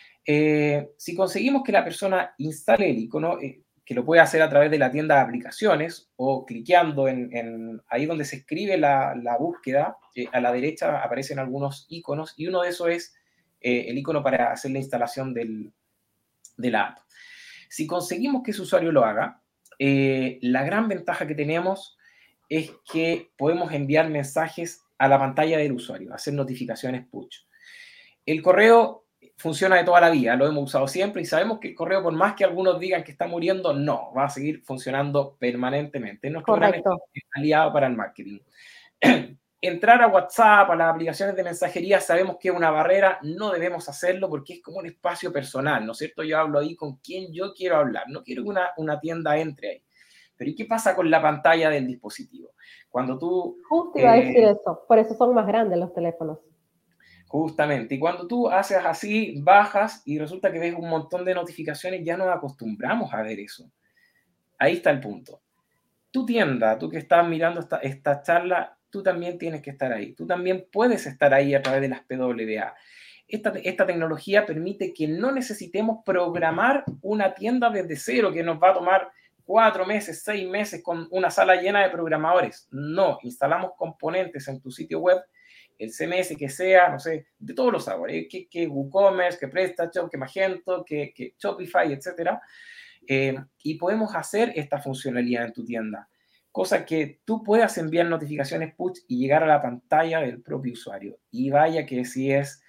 Si conseguimos que la persona instale el icono, que lo puede hacer a través de la tienda de aplicaciones o cliqueando ahí donde se escribe la búsqueda, a la derecha aparecen algunos iconos y uno de esos es el icono para hacer la instalación de la app. Si conseguimos que ese usuario lo haga, la gran ventaja que tenemos es que podemos enviar mensajes a la pantalla del usuario, hacer notificaciones push. El correo funciona de toda la vida, lo hemos usado siempre y sabemos que el correo, por más que algunos digan que está muriendo, no, va a seguir funcionando permanentemente. Es nuestro gran aliado para el marketing. Entrar a WhatsApp, a las aplicaciones de mensajería, sabemos que es una barrera, no debemos hacerlo porque es como un espacio personal, ¿no es cierto? Yo hablo ahí con quien yo quiero hablar, no quiero que una tienda entre ahí. Pero ¿y qué pasa con la pantalla del dispositivo? Cuando tú... Justo iba a decir eso, por eso son más grandes los teléfonos. Justamente, y cuando tú haces así, bajas y resulta que ves un montón de notificaciones, ya nos acostumbramos a ver eso. Ahí está el punto. Tu tienda, tú que estás mirando esta charla, tú también tienes que estar ahí. Tú también puedes estar ahí a través de las PWA. Esta tecnología permite que no necesitemos programar una tienda desde cero que nos va a tomar 4 meses, 6 meses con una sala llena de programadores. No, instalamos componentes en tu sitio web, el CMS que sea, no sé, de todos los sabores, que WooCommerce, que PrestaShop, que Magento, que Shopify, etcétera. Y podemos hacer esta funcionalidad en tu tienda, cosa que tú puedas enviar notificaciones push y llegar a la pantalla del propio usuario. Y vaya que sí es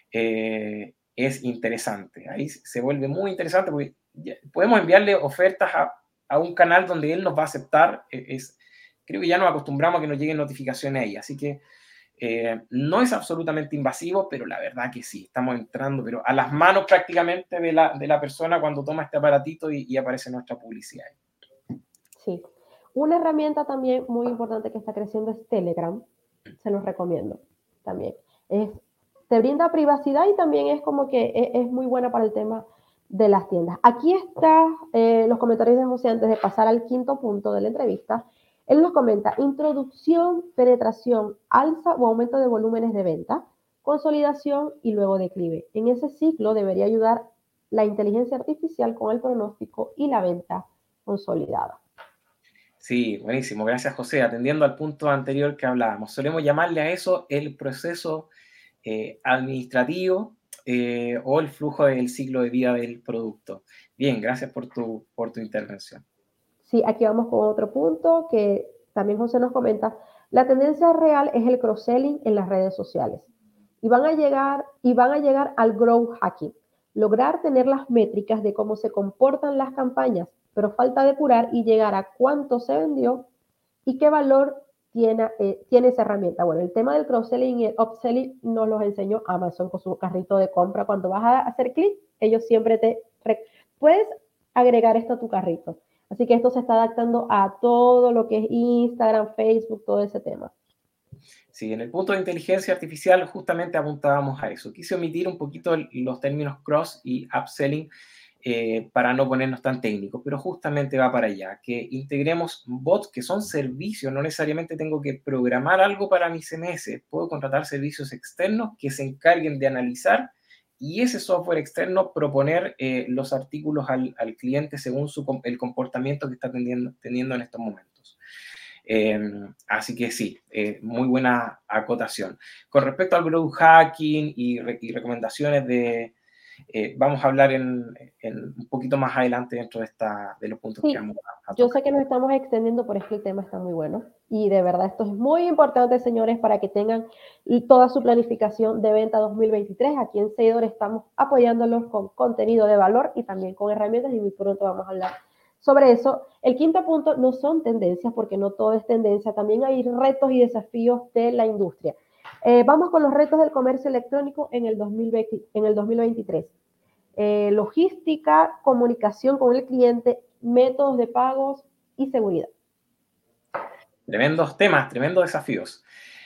interesante. Ahí se vuelve muy interesante porque podemos enviarle ofertas a un canal donde él nos va a aceptar. Creo que ya nos acostumbramos a que nos lleguen notificaciones ahí, así que no es absolutamente invasivo, pero la verdad que sí, estamos entrando pero a las manos prácticamente de la persona cuando toma este aparatito y aparece nuestra publicidad. Sí. Una herramienta también muy importante que está creciendo es Telegram. Se los recomiendo también. Te brinda privacidad y también es como que es muy buena para el tema de las tiendas. Aquí están los comentarios de José antes de pasar al quinto punto de la entrevista. Él nos comenta, introducción, penetración, alza o aumento de volúmenes de venta, consolidación y luego declive. En ese ciclo debería ayudar la inteligencia artificial con el pronóstico y la venta consolidada. Sí, buenísimo. Gracias, José. Atendiendo al punto anterior que hablábamos, solemos llamarle a eso el proceso administrativo o el flujo del ciclo de vida del producto. Bien, gracias por tu intervención. Sí, aquí vamos con otro punto que también José nos comenta. La tendencia real es el cross-selling en las redes sociales. Y van a llegar al growth hacking. Lograr tener las métricas de cómo se comportan las campañas, pero falta depurar y llegar a cuánto se vendió y qué valor tiene esa herramienta. Bueno, el tema del cross-selling y el upselling nos los enseñó Amazon con su carrito de compra. Cuando vas a hacer clic, ellos siempre puedes agregar esto a tu carrito. Así que esto se está adaptando a todo lo que es Instagram, Facebook, todo ese tema. Sí, en el punto de inteligencia artificial justamente apuntábamos a eso. Quise omitir un poquito los términos cross y upselling para no ponernos tan técnicos, pero justamente va para allá, que integremos bots que son servicios, no necesariamente tengo que programar algo para mi CMS, puedo contratar servicios externos que se encarguen de analizar y ese software externo proponer los artículos al cliente según el comportamiento que está teniendo en estos momentos. Así que sí, muy buena acotación. Con respecto al growth hacking y recomendaciones vamos a hablar un poquito más adelante dentro de los puntos que Sí, vamos a yo tocar. sé que nos estamos extendiendo, pero es que el tema está muy bueno. Y de verdad, esto es muy importante, señores, para que tengan toda su planificación de venta 2023. Aquí en Seidor estamos apoyándolos con contenido de valor y también con herramientas y muy pronto vamos a hablar sobre eso. El quinto punto no son tendencias, porque no todo es tendencia. También hay retos y desafíos de la industria. Vamos con los retos del comercio electrónico en el 2023. Logística, comunicación con el cliente, métodos de pagos y seguridad. Tremendos temas, tremendos desafíos.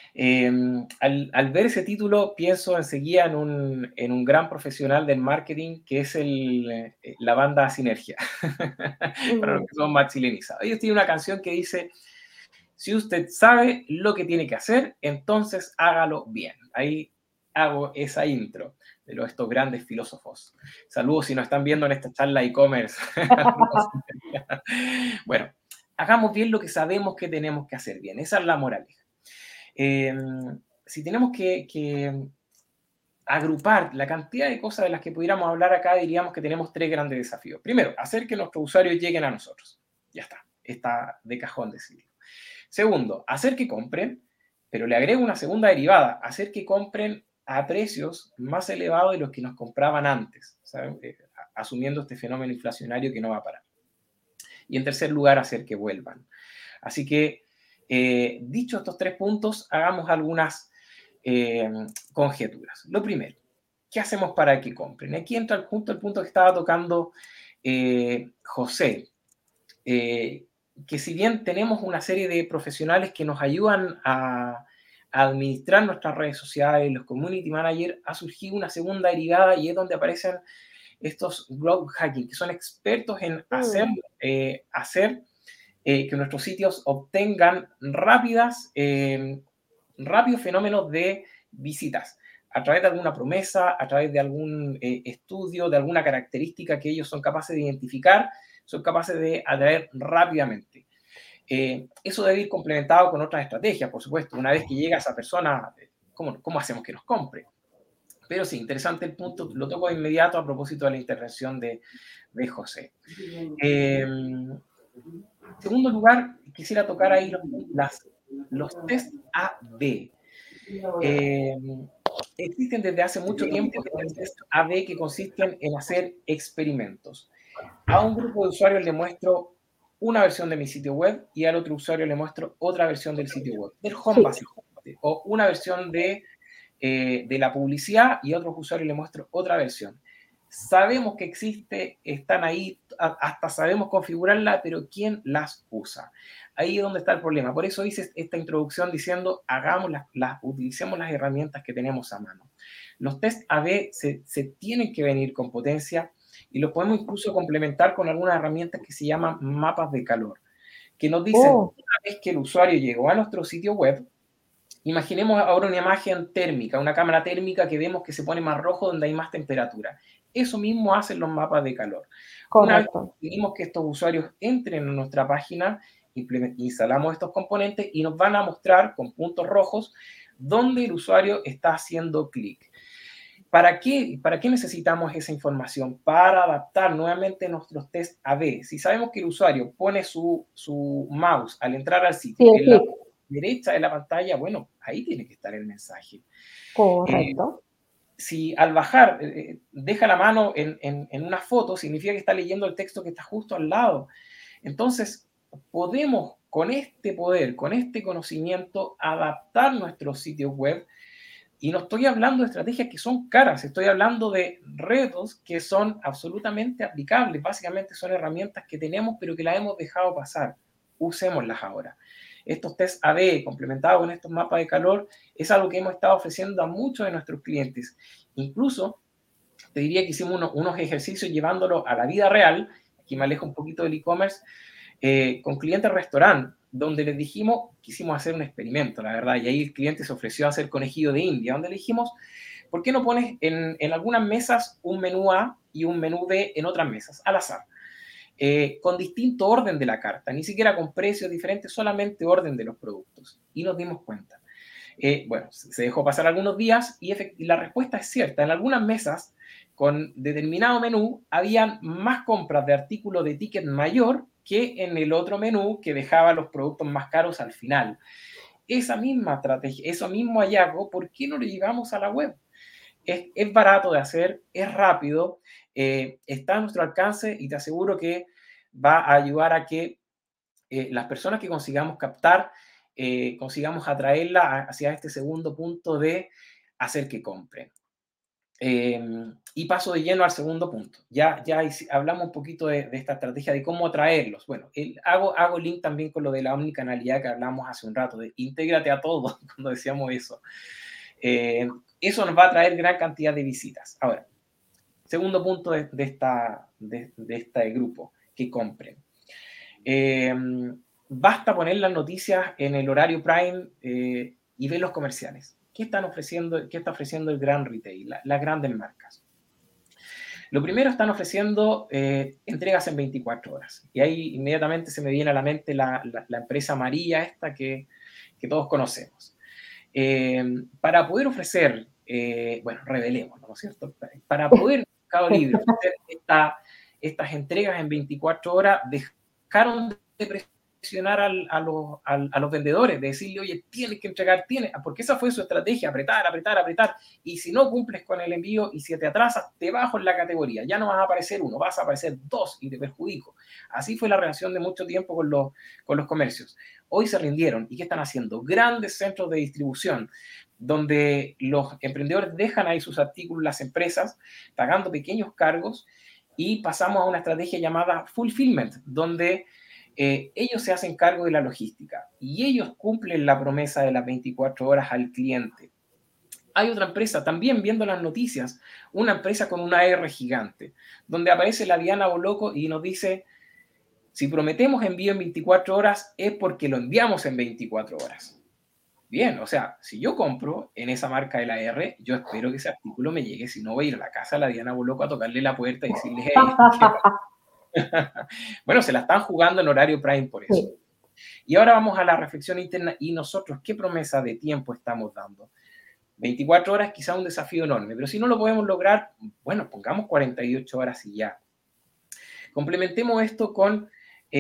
Al ver ese título, pienso enseguida en un gran profesional del marketing que es la banda Sinergia, para los que somos más chilenizados. Ellos tienen una canción que dice: si usted sabe lo que tiene que hacer, entonces hágalo bien. Ahí hago esa intro de estos grandes filósofos. Saludos si nos están viendo en esta charla e-commerce. Bueno, hagamos bien lo que sabemos que tenemos que hacer bien. Esa es la moraleja. Si tenemos que agrupar la cantidad de cosas de las que pudiéramos hablar acá, diríamos que tenemos 3 grandes desafíos. Primero, hacer que nuestros usuarios lleguen a nosotros. Ya está de cajón decirlo. Segundo, hacer que compren, pero le agrego una segunda derivada, hacer que compren a precios más elevados de los que nos compraban antes, asumiendo este fenómeno inflacionario que no va a parar. Y en tercer lugar, hacer que vuelvan. Así que, dicho estos 3 puntos, hagamos algunas conjeturas. Lo primero, ¿qué hacemos para que compren? Aquí entra el punto que estaba tocando José. Que si bien tenemos una serie de profesionales que nos ayudan a administrar nuestras redes sociales, los community managers, ha surgido una segunda derivada y es donde aparecen estos growth hacking, que son expertos en hacer que nuestros sitios obtengan rápidos fenómenos de visitas a través de alguna promesa, a través de algún estudio, de alguna característica que ellos son capaces de identificar, son capaces de atraer rápidamente. Eso debe ir complementado con otras estrategias, por supuesto. Una vez que llega esa persona, ¿cómo hacemos que nos compre? Pero sí, interesante el punto, lo toco de inmediato a propósito de la intervención de José. En segundo lugar, quisiera tocar ahí los test A-B. Existen desde hace mucho tiempo estos test A-B que consisten en hacer experimentos. A un grupo de usuarios le muestro una versión de mi sitio web y al otro usuario le muestro otra versión del sitio web, del home básicamente, o una versión de la publicidad y a otros usuarios le muestro otra versión. Sabemos que existe, están ahí, hasta sabemos configurarla, pero ¿quién las usa? Ahí es donde está el problema. Por eso hice esta introducción diciendo, utilicemos las herramientas que tenemos a mano. Los test A/B se tienen que venir con potencia y los podemos incluso complementar con algunas herramientas que se llaman mapas de calor, que nos dicen, una vez que el usuario llegó a nuestro sitio web, imaginemos ahora una imagen térmica, una cámara térmica que vemos que se pone más rojo donde hay más temperatura. Eso mismo hacen los mapas de calor. Correcto. Una vez que conseguimos que estos usuarios entren en nuestra página, instalamos estos componentes y nos van a mostrar con puntos rojos dónde el usuario está haciendo clic. ¿Para qué necesitamos esa información? Para adaptar nuevamente nuestros test A/B. Si sabemos que el usuario pone su mouse al entrar al sitio en la derecha de la pantalla, bueno, ahí tiene que estar el mensaje. Correcto. Si al bajar deja la mano en una foto, significa que está leyendo el texto que está justo al lado. Entonces, podemos con este poder, con este conocimiento, adaptar nuestros sitios web. Y no estoy hablando de estrategias que son caras, estoy hablando de retos que son absolutamente aplicables. Básicamente son herramientas que tenemos, pero que las hemos dejado pasar. Usémoslas ahora. Estos test A/B complementados con estos mapas de calor es algo que hemos estado ofreciendo a muchos de nuestros clientes. Incluso te diría que hicimos unos ejercicios llevándolo a la vida real, aquí me alejo un poquito del e-commerce, con clientes restaurante, donde les dijimos, quisimos hacer un experimento, la verdad, y ahí el cliente se ofreció a hacer conejillo de India, donde le dijimos, ¿por qué no pones en algunas mesas un menú A y un menú B en otras mesas, al azar? Con distinto orden de la carta, ni siquiera con precios diferentes, solamente orden de los productos. Y nos dimos cuenta. Bueno, se dejó pasar algunos días y la respuesta es cierta. En algunas mesas con determinado menú habían más compras de artículos de ticket mayor que en el otro menú que dejaba los productos más caros al final. Esa misma estrategia, eso mismo hallazgo, ¿por qué no lo llevamos a la web? Es barato de hacer, es rápido, está a nuestro alcance y te aseguro que va a ayudar a que las personas que consigamos captar, consigamos atraerla hacia este segundo punto de hacer que compren. Y paso de lleno al segundo punto. Ya hablamos un poquito de esta estrategia de cómo atraerlos. Bueno, hago link también con lo de la omnicanalidad que hablamos hace un rato, de intégrate a todo, cuando decíamos eso. Eso nos va a traer gran cantidad de visitas. Ahora, segundo punto de este grupo, que compren. Basta poner las noticias en el horario prime y ver los comerciales. ¿Qué están ofreciendo? ¿Qué está ofreciendo el gran retail, las grandes marcas? Lo primero, están ofreciendo entregas en 24 horas. Y ahí inmediatamente se me viene a la mente la empresa amarilla esta que todos conocemos. Para poder ofrecer, bueno, revelemos, ¿no es cierto? Para poder Mercado Libre ofrecer estas entregas en 24 horas, dejaron de presionar a los vendedores, de decirle, oye, tienes que entregar, porque esa fue su estrategia, apretar, apretar, apretar, y si no cumples con el envío y si te atrasas, te bajo en la categoría, ya no vas a aparecer uno, vas a aparecer dos y te perjudico. Así fue la relación de mucho tiempo con los comercios. Hoy se rindieron. ¿Y qué están haciendo? Grandes centros de distribución, donde los emprendedores dejan ahí sus artículos, las empresas, pagando pequeños cargos, y pasamos a una estrategia llamada fulfillment, donde ellos se hacen cargo de la logística y ellos cumplen la promesa de las 24 horas al cliente. Hay otra empresa, también viendo las noticias, una empresa con una R gigante, donde aparece la Diana Boloco y nos dice, si prometemos envío en 24 horas es porque lo enviamos en 24 horas. Bien, o sea, si yo compro en esa marca de la R, yo espero que ese artículo me llegue, si no voy a ir a la casa de la Diana Boloco a tocarle la puerta y decirle, hey, bueno, se la están jugando en horario prime por eso. Sí. Y ahora vamos a la reflexión interna y nosotros, ¿qué promesa de tiempo estamos dando? 24 horas quizá un desafío enorme, pero si no lo podemos lograr, bueno, pongamos 48 horas y ya. Complementemos esto con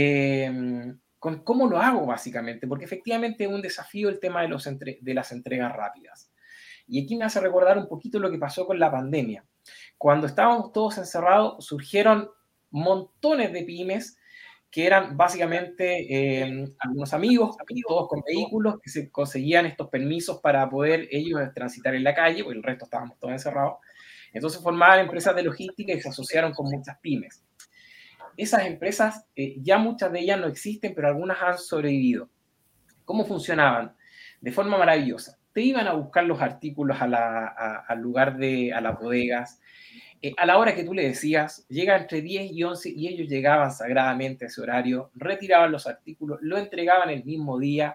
cómo lo hago básicamente, porque efectivamente es un desafío el tema de las entregas rápidas. Y aquí me hace recordar un poquito lo que pasó con la pandemia. Cuando estábamos todos encerrados, surgieron montones de pymes que eran básicamente algunos amigos, todos con vehículos, que se conseguían estos permisos para poder ellos transitar en la calle, porque el resto estábamos todos encerrados. Entonces formaban empresas de logística y se asociaron con muchas pymes. Esas empresas, ya muchas de ellas no existen, pero algunas han sobrevivido. ¿Cómo funcionaban? De forma maravillosa. Te iban a buscar los artículos al lugar a las bodegas. A la hora que tú le decías, llega entre 10 y 11 y ellos llegaban sagradamente a ese horario, retiraban los artículos, lo entregaban el mismo día.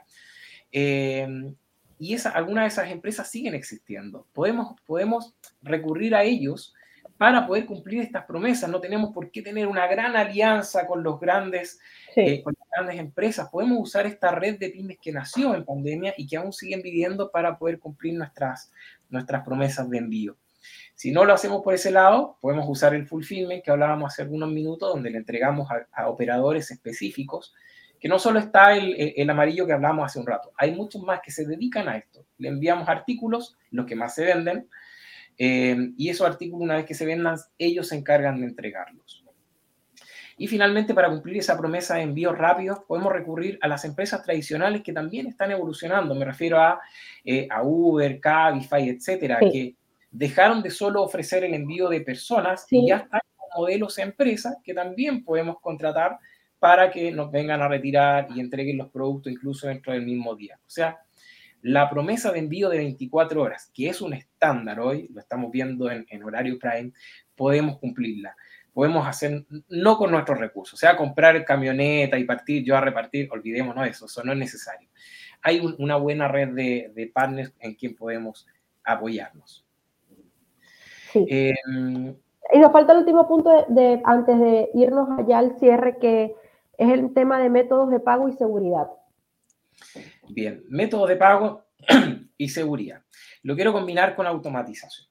Y algunas de esas empresas siguen existiendo. Podemos recurrir a ellos para poder cumplir estas promesas. No tenemos por qué tener una gran alianza con con las grandes empresas. Podemos usar esta red de pymes que nació en pandemia y que aún siguen viviendo para poder cumplir nuestras promesas de envío. Si no lo hacemos por ese lado, podemos usar el fulfillment que hablábamos hace algunos minutos, donde le entregamos a operadores específicos, que no solo está el amarillo que hablábamos hace un rato, hay muchos más que se dedican a esto. Le enviamos artículos, los que más se venden, y esos artículos, una vez que se vendan, ellos se encargan de entregarlos. Y finalmente, para cumplir esa promesa de envíos rápidos, podemos recurrir a las empresas tradicionales que también están evolucionando. Me refiero a Uber, Cabify, etcétera, que dejaron de solo ofrecer el envío de personas y ya están modelos empresas que también podemos contratar para que nos vengan a retirar y entreguen los productos incluso dentro del mismo día. O sea, la promesa de envío de 24 horas, que es un estándar hoy, lo estamos viendo en horario prime, podemos cumplirla. Podemos hacer, no con nuestros recursos, o sea, comprar camioneta y partir, yo a repartir, olvidémonos de eso, eso no es necesario. Hay una buena red de partners en quien podemos apoyarnos. Sí. Y nos falta el último punto antes de irnos allá al cierre, que es el tema de métodos de pago y seguridad. Bien, métodos de pago y seguridad. Lo quiero combinar con automatización.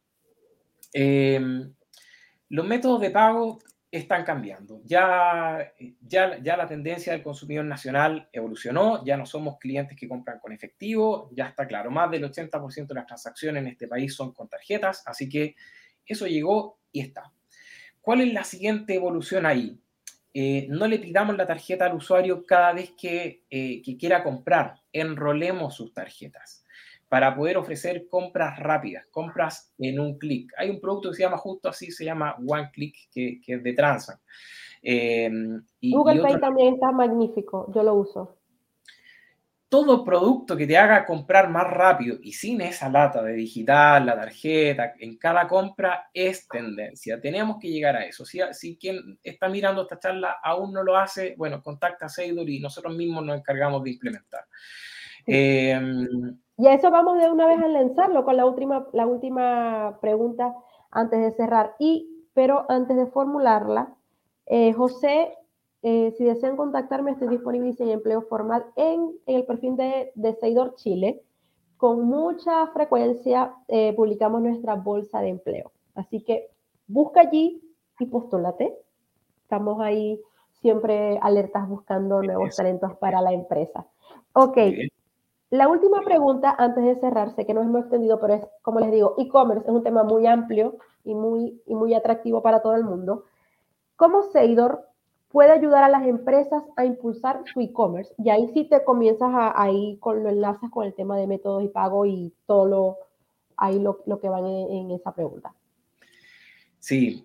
Los métodos de pago están cambiando. Ya la tendencia del consumidor nacional evolucionó, ya no somos clientes que compran con efectivo, ya está claro, más del 80% de las transacciones en este país son con tarjetas, así que eso llegó y está. ¿Cuál es la siguiente evolución ahí? No le pidamos la tarjeta al usuario cada vez que quiera comprar, enrolemos sus tarjetas para poder ofrecer compras rápidas, compras en un clic. Hay un producto que se llama justo así, se llama One Click, que es de Transact. Google Pay también está magnífico, yo lo uso. Todo producto que te haga comprar más rápido y sin esa lata de digital, la tarjeta, en cada compra es tendencia. Tenemos que llegar a eso. Si quien está mirando esta charla aún no lo hace, bueno, contacta a Seidor y nosotros mismos nos encargamos de implementar. Sí. Y a eso vamos de una vez a lanzarlo con la última pregunta antes de cerrar. Pero antes de formularla, José, si desean contactarme, estoy disponible y sin empleo formal en el perfil de Seidor Chile. Con mucha frecuencia publicamos nuestra bolsa de empleo. Así que busca allí y postúlate. Estamos ahí siempre alertas buscando nuevos talentos para la empresa. Ok. La última pregunta, antes de cerrar, sé que nos hemos extendido, pero es, como les digo, e-commerce es un tema muy amplio y muy atractivo para todo el mundo. ¿Cómo Seidor puede ayudar a las empresas a impulsar su e-commerce? Y ahí sí te comienzas ahí con lo enlazas con el tema de métodos y pago y todo lo que van en esa pregunta. Sí,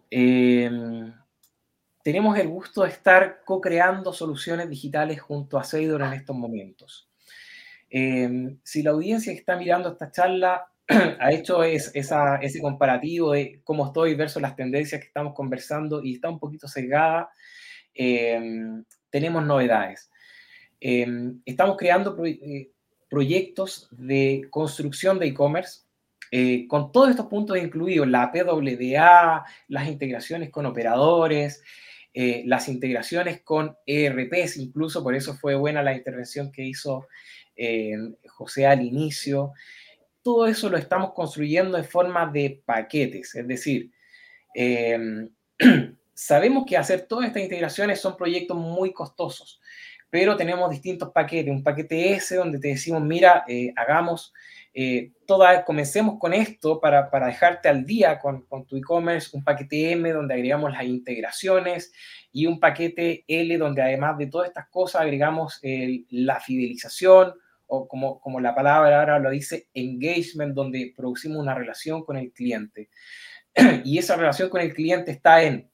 tenemos el gusto de estar co-creando soluciones digitales junto a Seidor en estos momentos. Si la audiencia que está mirando esta charla ha hecho ese comparativo de cómo estoy versus las tendencias que estamos conversando y está un poquito sesgada, tenemos novedades. Estamos creando proyectos de construcción de e-commerce con todos estos puntos incluidos, la PWA, las integraciones con operadores, las integraciones con ERPs, incluso por eso fue buena la intervención que hizo José al inicio. Todo eso lo estamos construyendo en forma de paquetes, es decir, sabemos que hacer todas estas integraciones son proyectos muy costosos, pero tenemos distintos paquetes. Un paquete S donde te decimos, mira, comencemos con esto para dejarte al día con tu e-commerce. Un paquete M donde agregamos las integraciones y un paquete L donde además de todas estas cosas agregamos la fidelización o como la palabra ahora lo dice, engagement, donde producimos una relación con el cliente. Y esa relación con el cliente está en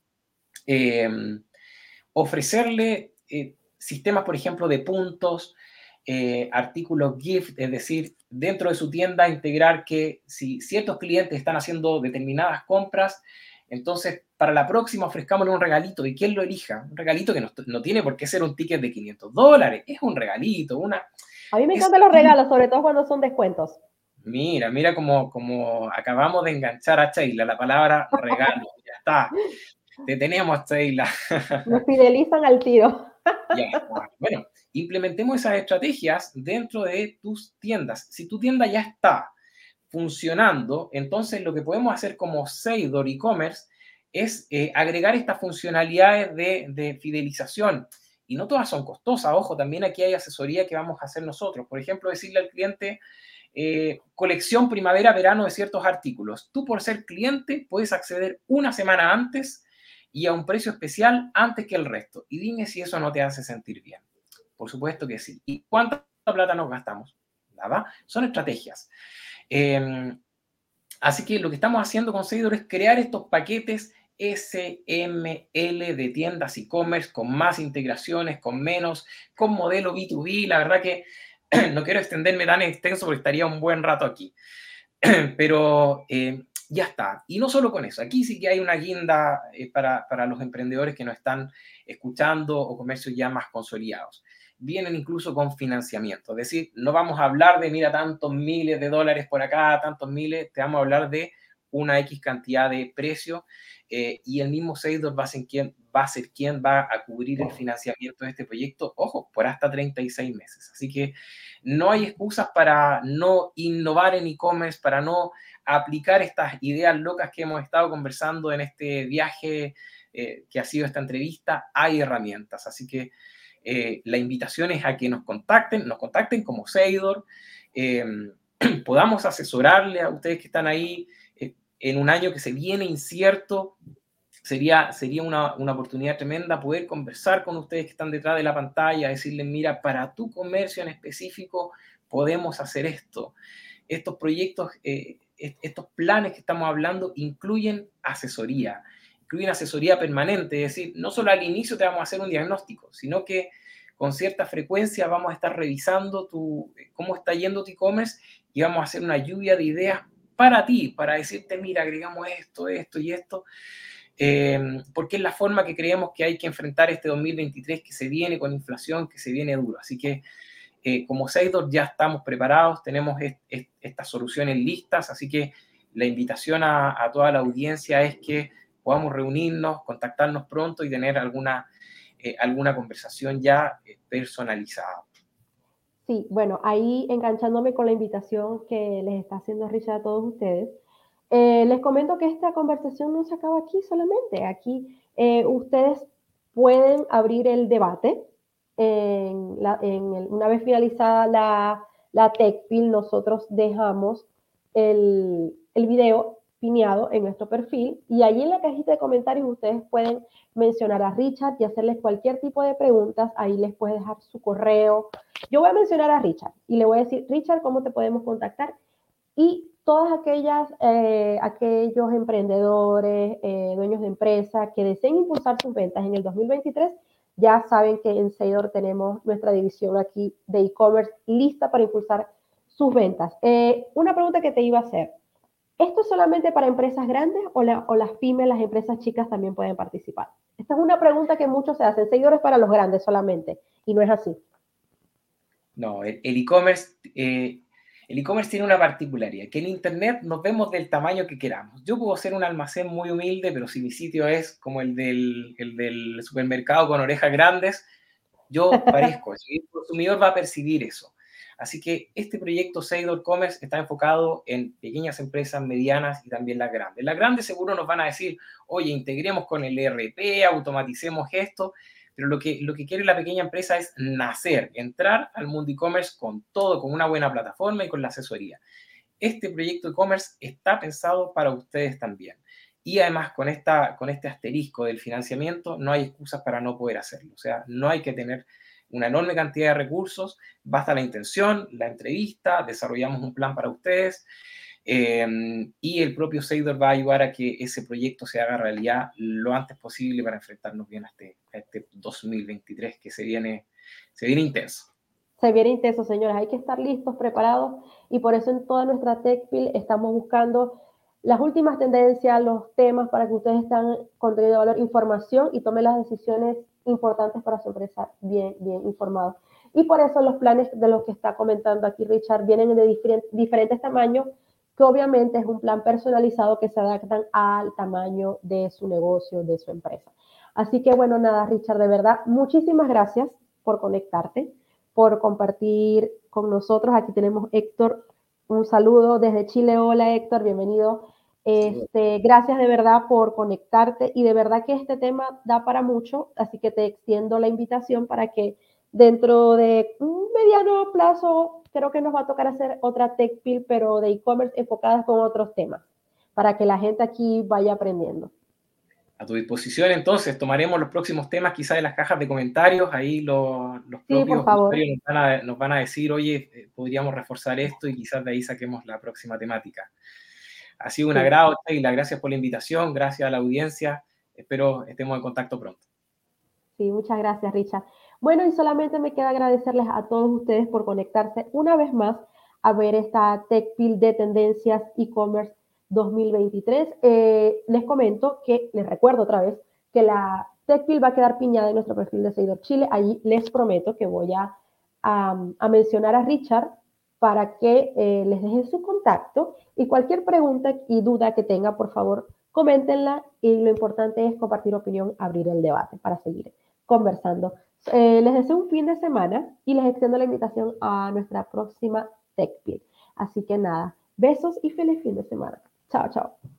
ofrecerle sistemas, por ejemplo, de puntos, artículos gift, es decir, dentro de su tienda integrar que si ciertos clientes están haciendo determinadas compras, entonces para la próxima ofrezcámosle un regalito y quien lo elija, un regalito que no tiene por qué ser un ticket de $500, es un regalito, A mí me encantan los regalos, sobre todo cuando son descuentos. Mira como acabamos de enganchar a Sheila, la palabra regalo, ya está. Te tenemos, Sheila. Me fidelizan al tiro. Ya está. Bueno, implementemos esas estrategias dentro de tus tiendas. Si tu tienda ya está funcionando, entonces lo que podemos hacer como Seidor e-commerce es agregar estas funcionalidades de fidelización. Y no todas son costosas, ojo, también aquí hay asesoría que vamos a hacer nosotros. Por ejemplo, decirle al cliente, colección primavera-verano de ciertos artículos. Tú por ser cliente puedes acceder una semana antes y a un precio especial antes que el resto. Y dime si eso no te hace sentir bien. Por supuesto que sí. ¿Y cuánta plata nos gastamos? Nada. Son estrategias. Así que lo que estamos haciendo con Seidor es crear estos paquetes SML de tiendas e-commerce con más integraciones, con menos, con modelo B2B. La verdad que no quiero extenderme tan extenso porque estaría un buen rato aquí. Pero ya está. Y no solo con eso, aquí sí que hay una guinda para los emprendedores que nos están escuchando o comercios ya más consolidados. Vienen incluso con financiamiento, es decir, no vamos a hablar de, mira, tantos miles de dólares por acá, tantos miles, te vamos a hablar de una X cantidad de precio y el mismo Seidor va a ser quien va a cubrir el financiamiento de este proyecto, ojo, por hasta 36 meses. Así que no hay excusas para no innovar en e-commerce, para no aplicar estas ideas locas que hemos estado conversando en este viaje que ha sido esta entrevista. Hay herramientas, así que la invitación es a que nos contacten como Seidor, podamos asesorarle a ustedes que están ahí en un año que se viene incierto. Sería una oportunidad tremenda poder conversar con ustedes que están detrás de la pantalla, decirles, mira, para tu comercio en específico podemos hacer esto. Estos proyectos, estos planes que estamos hablando incluyen asesoría permanente, es decir, no solo al inicio te vamos a hacer un diagnóstico, sino que con cierta frecuencia vamos a estar revisando cómo está yendo tu e-commerce y vamos a hacer una lluvia de ideas para ti, para decirte, mira, agregamos esto, esto y esto, porque es la forma que creemos que hay que enfrentar este 2023 que se viene con inflación, que se viene duro. Así que como Seidor ya estamos preparados, tenemos estas soluciones listas, así que la invitación a toda la audiencia es que podamos reunirnos, contactarnos pronto y tener alguna conversación ya personalizada. Sí, bueno, ahí enganchándome con la invitación que les está haciendo Richard a todos ustedes, les comento que esta conversación no se acaba aquí solamente. Aquí ustedes pueden abrir el debate. Una vez finalizada la TechPil, nosotros dejamos el video pineado en nuestro perfil y allí en la cajita de comentarios ustedes pueden mencionar a Richard y hacerles cualquier tipo de preguntas. Ahí les puede dejar su correo. Yo voy a mencionar a Richard y le voy a decir, Richard, ¿cómo te podemos contactar? Y todas aquellos emprendedores, dueños de empresa que deseen impulsar sus ventas en el 2023, ya saben que en Seidor tenemos nuestra división aquí de e-commerce lista para impulsar sus ventas. Una pregunta que te iba a hacer. ¿Esto es solamente para empresas grandes o las pymes, las empresas chicas también pueden participar? Esta es una pregunta que muchos se hacen. Seidor es para los grandes solamente y no es así. No, el e-commerce tiene una particularidad, que en Internet nos vemos del tamaño que queramos. Yo puedo ser un almacén muy humilde, pero si mi sitio es como el del supermercado con orejas grandes, yo parezco, el consumidor va a percibir eso. Así que este proyecto Seidor Commerce está enfocado en pequeñas empresas, medianas y también las grandes. Las grandes seguro nos van a decir, oye, integremos con el ERP, automaticemos esto, pero lo que quiere la pequeña empresa es nacer, entrar al mundo e-commerce con todo, con una buena plataforma y con la asesoría. Este proyecto e-commerce está pensado para ustedes también. Y además con este asterisco del financiamiento no hay excusas para no poder hacerlo. O sea, no hay que tener una enorme cantidad de recursos, basta la intención, la entrevista, desarrollamos un plan para ustedes y el propio Seidor va a ayudar a que ese proyecto se haga realidad lo antes posible para enfrentarnos bien a este 2023 que se viene intenso. Se viene intenso, señores. Hay que estar listos, preparados y por eso en toda nuestra TechPil estamos buscando las últimas tendencias, los temas para que ustedes tengan contenido de valor, información y tomen las decisiones importantes para su empresa bien informados. Y por eso los planes de los que está comentando aquí Richard vienen de diferentes tamaños, que obviamente es un plan personalizado que se adaptan al tamaño de su negocio, de su empresa. Así que bueno, nada, Richard, de verdad, muchísimas gracias por conectarte, por compartir con nosotros. Aquí tenemos Héctor, un saludo desde Chile. Hola Héctor, bienvenido. Gracias de verdad por conectarte y de verdad que este tema da para mucho, así que te extiendo la invitación para que dentro de un mediano plazo creo que nos va a tocar hacer otra TechPil, pero de e-commerce enfocadas con otros temas, para que la gente aquí vaya aprendiendo. A tu disposición, entonces, tomaremos los próximos temas quizás de las cajas de comentarios, ahí los Sí, propios por favor. usuarios nos van a decir, oye, podríamos reforzar esto y quizás de ahí saquemos la próxima temática. Ha sido un agrado, Sheila, gracias por la invitación, gracias a la audiencia, espero estemos en contacto pronto. Sí, muchas gracias, Richard. Bueno, y solamente me queda agradecerles a todos ustedes por conectarse una vez más a ver esta TechPil de tendencias e-commerce 2023. Les comento que, les recuerdo otra vez, que la TechPil va a quedar piñada en nuestro perfil de Seguidor Chile. Allí les prometo que voy a mencionar a Richard para que les deje su contacto y cualquier pregunta y duda que tenga, por favor, coméntenla y lo importante es compartir opinión, abrir el debate para seguir conversando. Les deseo un fin de semana y les extiendo la invitación a nuestra próxima TechPil. Así que nada, besos y feliz fin de semana. Chao, chao.